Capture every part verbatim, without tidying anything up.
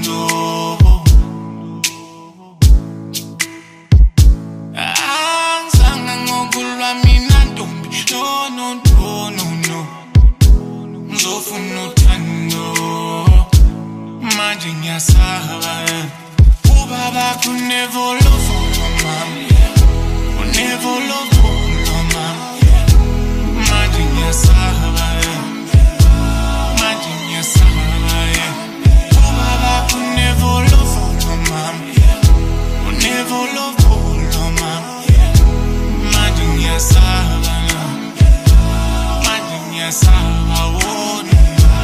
uthando angizange ngokulwa mina ntombi no no no no no ngizofuna uthando manje ngiyasaba ubaba ku never love for mama ku never love for mama manje ngiyasaba manje ngiyasaba ubaba ku never love for mama ku never love for mama manje ngiyasaba manje ngiyasaba wona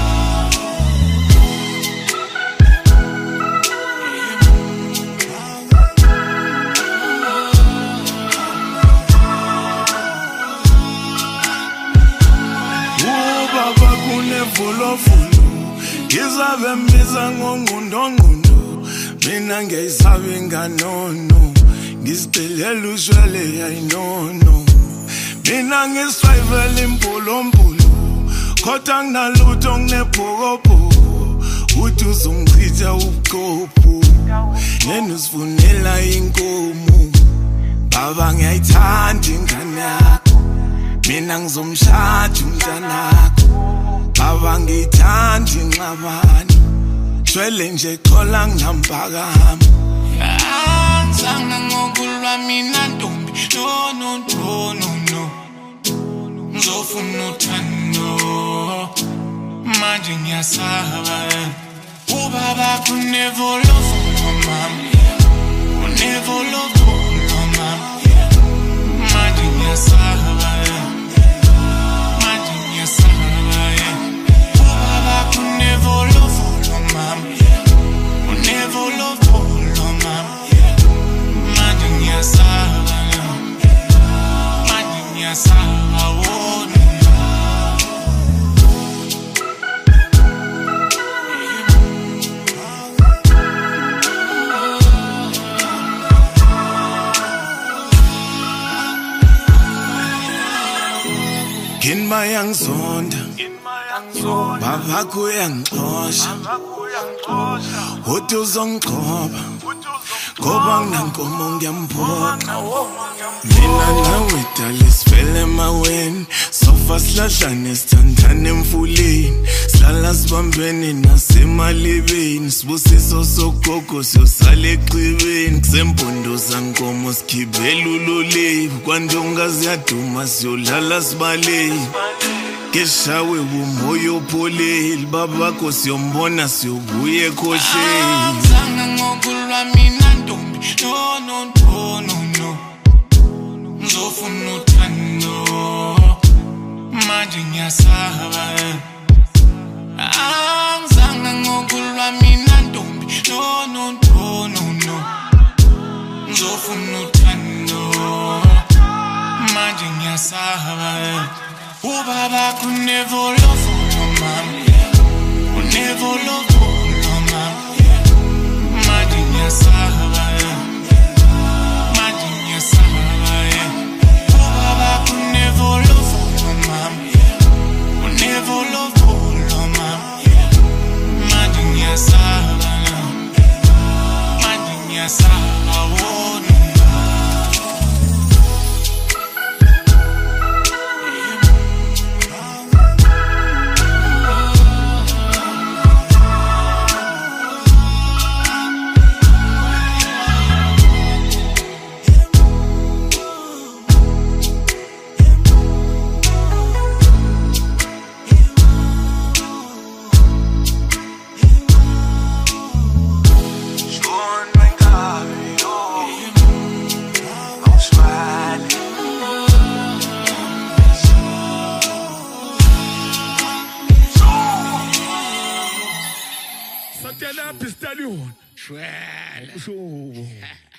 Fulo fulo ngizabe mbiza ngongundongundo mina ngiyisabe nganono ngisicelela ushwele ayinono mina ngiswayivela impolompulo kodwa nginalutho nginebhokobhoko uthi uzongichitha ubuqopho nena usifunela inkomo baba ngiyayithanda ingane yakho mina ngizomshada umntanakho baba ngithanda inxabano shwele nje xola nginampakamo angizange ngokulwa mina ntombi no no no no no ngizofuna uthando manje ngiyasaba ubaba ku never love for mama ku never love for mama manje ngiyasaba manje ngiyasaba I could never love for mama, could never love for mama. Imagine yourself, imagine yourself, I wouldn't. In my young son. Baba kuyangixosha uthi uzongixoba ngoba nginankomo ngiyambona mina nawe dala sifele emaweni sofa silahlane sithandane emfuleni sihlala sibambene nasemalibeni sibusiso sogogo siyosala eqhibeni kusempondo zankomo sikhibela uloliwe kwandonga ziyaduma siyolala sibaleni Keshawe umoyo pole baba ko siyombona siyobuye ekhohleni angizange ngokulwa mina ntombi no no no no no ngizofuna uthando manje ngiyasaba angizange ngokulwa mina ntombi no no no no no ngizofuna uthando manje ngiyasaba Ubaba could never love for mama, could never love for mama. Imagine yourself, imagine yourself. Ubaba could never love for mama, could never love for mama. Imagine yourself, imagine yourself. Tell that pistol you. Well, so.